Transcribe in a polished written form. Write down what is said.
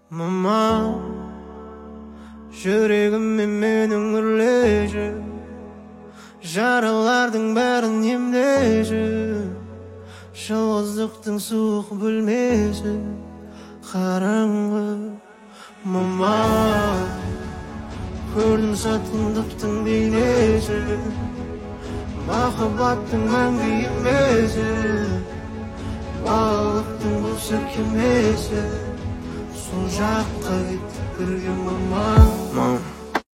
Mama, жүрегіммен менің үрлеші, жаралардың бәрін емдеші, жалғыздықтың суық бөлмесі қараңғы. Мама, көрдің сатқындықтың бейнесі, махаббаттың мәңгі емесі, балалықтың болса кемесі, сол жаққа кеттік бірге. Мама,